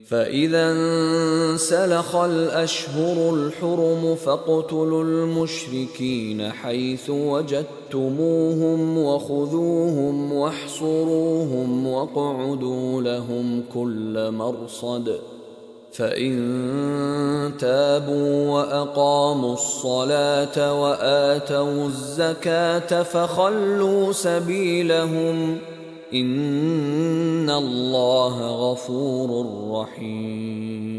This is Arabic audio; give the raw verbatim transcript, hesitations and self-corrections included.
فإذا انسلخ الأشهر الحرم فاقتلوا المشركين حيث وجدتموهم وخذوهم واحصروهم واقعدوا لهم كل مرصد فإن تابوا وأقاموا الصلاة وآتوا الزكاة فخلوا سبيلهم إن الله غفور رحيم.